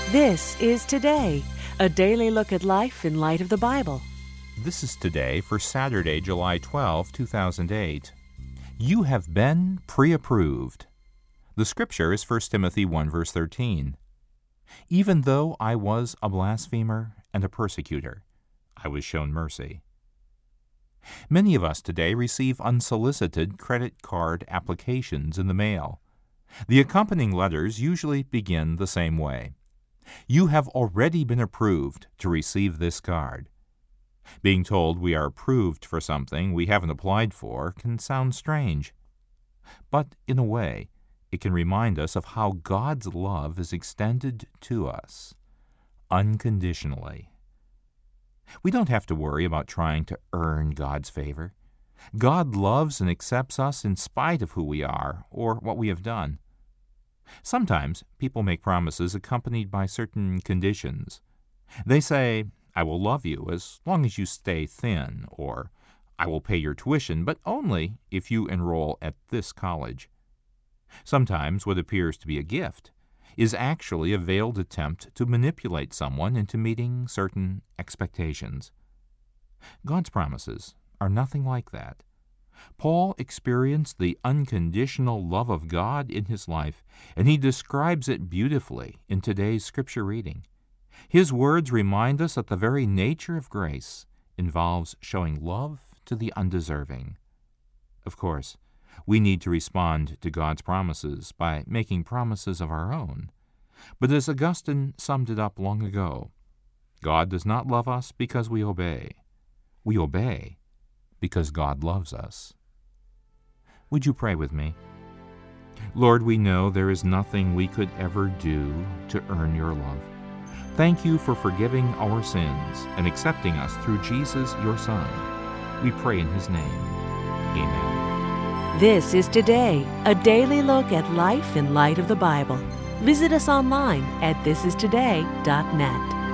This is Today, a daily look at life in light of the Bible. This is Today for Saturday, July 12, 2008. You have been pre-approved. The scripture is 1 Timothy 1, verse 13. Even though I was a blasphemer and a persecutor, I was shown mercy. Many of us today receive unsolicited credit card applications in the mail. The accompanying letters usually begin the same way. You have already been approved to receive this card. Being told we are approved for something we haven't applied for can sound strange. But in a way, it can remind us of how God's love is extended to us unconditionally. We don't have to worry about trying to earn God's favor. God loves and accepts us in spite of who we are or what we have done. Sometimes people make promises accompanied by certain conditions. They say, I will love you as long as you stay thin, or I will pay your tuition, but only if you enroll at this college. Sometimes what appears to be a gift is actually a veiled attempt to manipulate someone into meeting certain expectations. God's promises are nothing like that. Paul experienced the unconditional love of God in his life, and he describes it beautifully in today's scripture reading. His words remind us that the very nature of grace involves showing love to the undeserving. Of course, we need to respond to God's promises by making promises of our own. But as Augustine summed it up long ago, God does not love us because we obey. We obey because God loves us. Would you pray with me? Lord, we know there is nothing we could ever do to earn your love. Thank you for forgiving our sins and accepting us through Jesus, your Son. We pray in his name. Amen. This is Today, a daily look at life in light of the Bible. Visit us online at thisistoday.net.